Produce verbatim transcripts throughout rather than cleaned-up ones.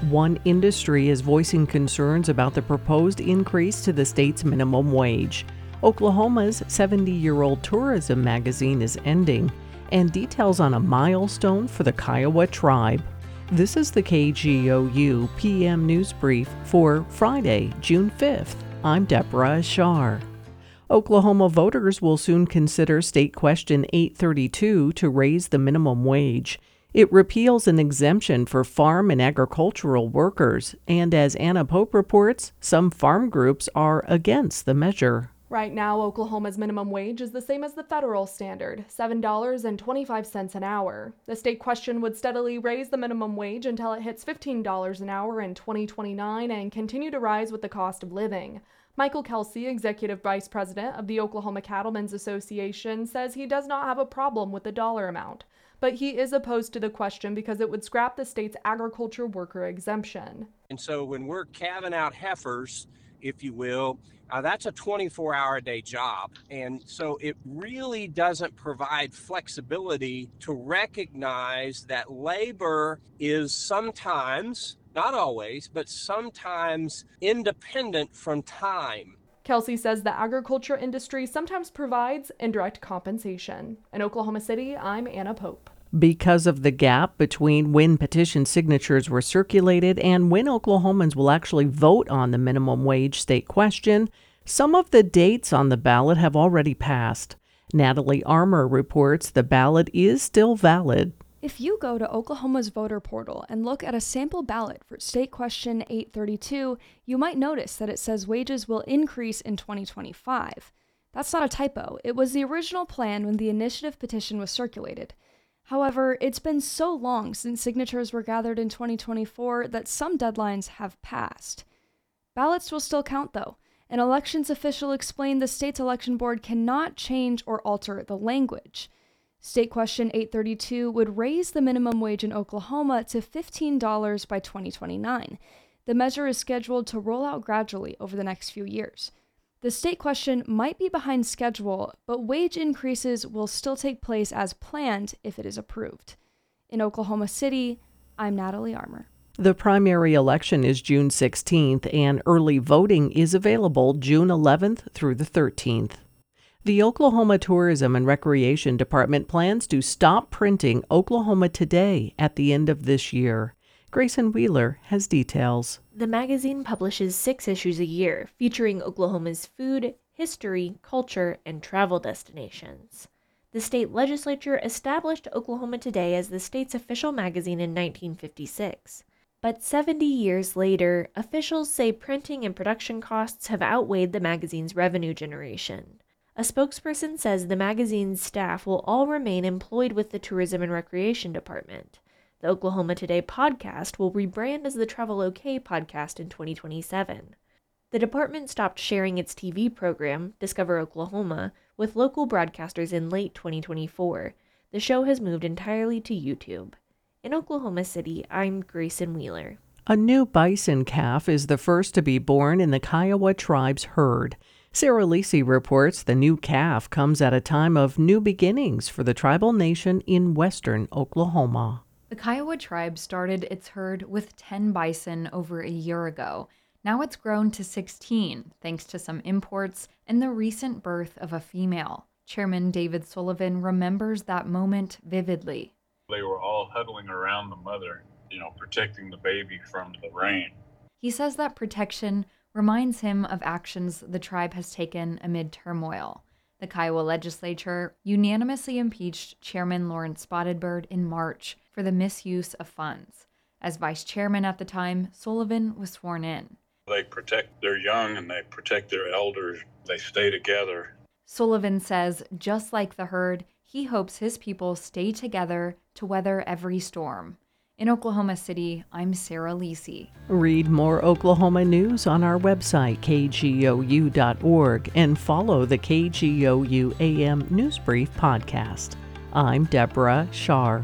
One industry is voicing concerns about the proposed increase to the state's minimum wage. Oklahoma's seventy-year-old tourism magazine is ending, and details on a milestone for the Kiowa tribe. This is the K G O U P M News Brief for Friday, June fifth. I'm Deborah Ashar. Oklahoma voters will soon consider State Question eight thirty-two to raise the minimum wage. It repeals an exemption for farm and agricultural workers, and as Anna Pope reports, some farm groups are against the measure. Right now, Oklahoma's minimum wage is the same as the federal standard, seven dollars and twenty-five cents an hour. The state question would steadily raise the minimum wage until it hits fifteen dollars an hour in twenty twenty-nine and continue to rise with the cost of living. Michael Kelsey, Executive Vice President of the Oklahoma Cattlemen's Association, says he does not have a problem with the dollar amount, but he is opposed to the question because it would scrap the state's agriculture worker exemption. And so when we're calving out heifers, if you will, uh, that's a twenty-four hour a day job. And so it really doesn't provide flexibility to recognize that labor is sometimes, not always, but sometimes independent from time. Kelsey says the agriculture industry sometimes provides indirect compensation. In Oklahoma City, I'm Anna Pope. Because of the gap between when petition signatures were circulated and when Oklahomans will actually vote on the minimum wage state question, some of the dates on the ballot have already passed. Natalie Armour reports the ballot is still valid. If you go to Oklahoma's voter portal and look at a sample ballot for State Question eight thirty-two, you might notice that it says wages will increase in twenty twenty-five. That's not a typo. It was the original plan when the initiative petition was circulated. However, it's been so long since signatures were gathered in twenty twenty-four that some deadlines have passed. Ballots will still count, though. An elections official explained the state's election board cannot change or alter the language. State Question eight thirty-two would raise the minimum wage in Oklahoma to fifteen dollars by twenty twenty-nine. The measure is scheduled to roll out gradually over the next few years. The state question might be behind schedule, but wage increases will still take place as planned if it is approved. In Oklahoma City, I'm Natalie Armour. The primary election is June sixteenth, and early voting is available June eleventh through the thirteenth. The Oklahoma Tourism and Recreation Department plans to stop printing Oklahoma Today at the end of this year. Grayson Wheeler has details. The magazine publishes six issues a year, featuring Oklahoma's food, history, culture, and travel destinations. The state legislature established Oklahoma Today as the state's official magazine in nineteen fifty-six. But seventy years later, officials say printing and production costs have outweighed the magazine's revenue generation. A spokesperson says the magazine's staff will all remain employed with the Tourism and Recreation Department. The Oklahoma Today podcast will rebrand as the Travel OK podcast in twenty twenty-seven. The department stopped sharing its T V program, Discover Oklahoma, with local broadcasters in late twenty twenty-four. The show has moved entirely to YouTube. In Oklahoma City, I'm Grayson Wheeler. A new bison calf is the first to be born in the Kiowa tribe's herd. Sarah Lisi reports the new calf comes at a time of new beginnings for the tribal nation in western Oklahoma. The Kiowa tribe started its herd with ten bison over a year ago. Now it's grown to sixteen, thanks to some imports and the recent birth of a female. Chairman David Sullivan remembers that moment vividly. They were all huddling around the mother, you know, protecting the baby from the rain. He says that protection reminds him of actions the tribe has taken amid turmoil. The Kiowa legislature unanimously impeached Chairman Lawrence Spotted Bird in March for the misuse of funds. As vice chairman at the time, Sullivan was sworn in. They protect their young and they protect their elders. They stay together. Sullivan says, just like the herd, he hopes his people stay together to weather every storm. In Oklahoma City, I'm Sarah Lisi. Read more Oklahoma news on our website, K G O U dot org, and follow the K G O U A M News Brief podcast. I'm Deborah Shar.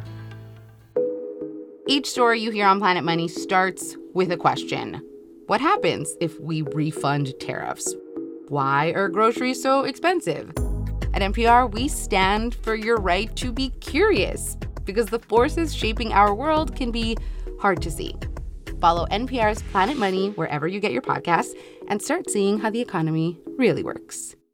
Each story you hear on Planet Money starts with a question. What happens if we refund tariffs? Why are groceries so expensive? At N P R, we stand for your right to be curious, because the forces shaping our world can be hard to see. Follow N P R's Planet Money wherever you get your podcasts and start seeing how the economy really works.